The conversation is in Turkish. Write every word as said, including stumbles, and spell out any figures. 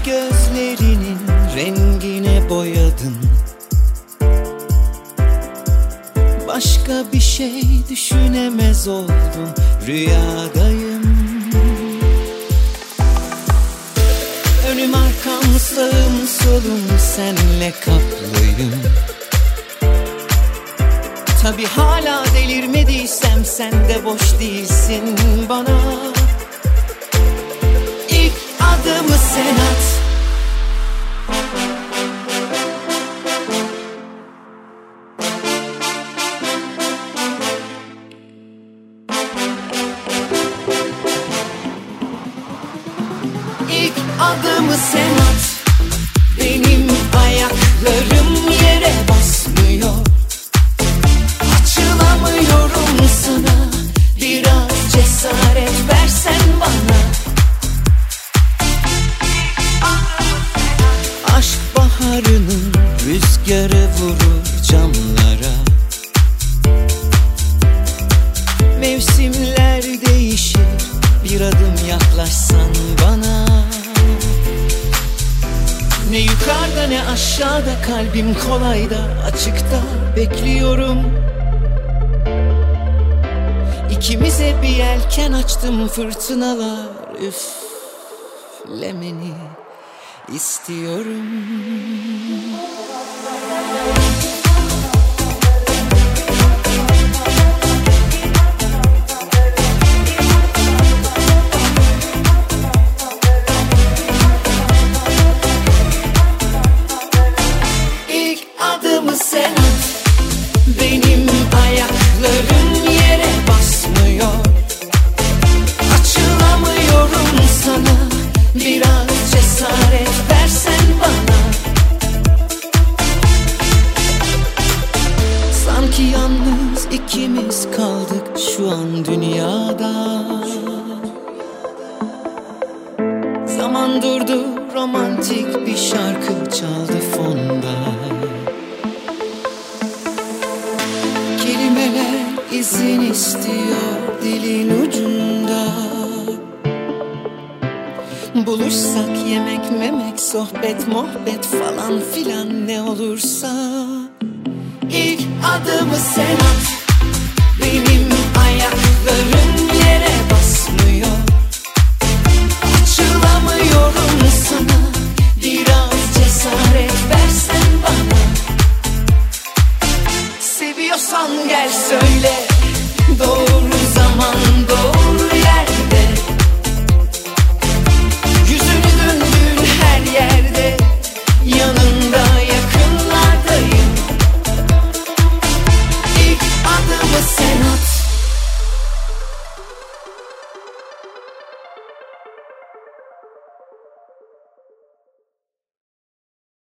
gözlerinin rengine boyadın. Başka bir şey düşünemez oldum, rüyadayım. Önüm arkam sağım solum senle kaplıyım. Tabi hala delirmediysem sen de boş değilsin bana. İlk adımı sen at. İlk adımı sen at. Benim ayaklarım yere basmıyor. Açılamıyorum sana. Biraz cesaret versen bana. Aşk baharının rüzgarı vurur camlara. Mevsimler değişir, bir adım yaklaşsan bana. Ne yukarıda ne aşağıda, kalbim kolayda, açıkta bekliyorum. İkimize bir yelken açtım, fırtınalar üflemeni istiyorum. Sen at. Benim ayaklarım yere basmıyor. Açılamıyorum sana. Biraz cesaret versen bana. Sanki yalnız ikimiz kaldık şu an dünyada. Zaman durdu, romantik bir şarkı çaldı fonda. Kelimeler izin istiyor dilin ucunda. Buluşsak yemek memek, sohbet muhabbet falan filan, ne olursa. İlk adımı sen at. Benim ayaklarım yere basmıyor. Açılamıyorum sana. Biraz cesaret versen bana. Seviyorsan gel söyle, doğru zaman doğru.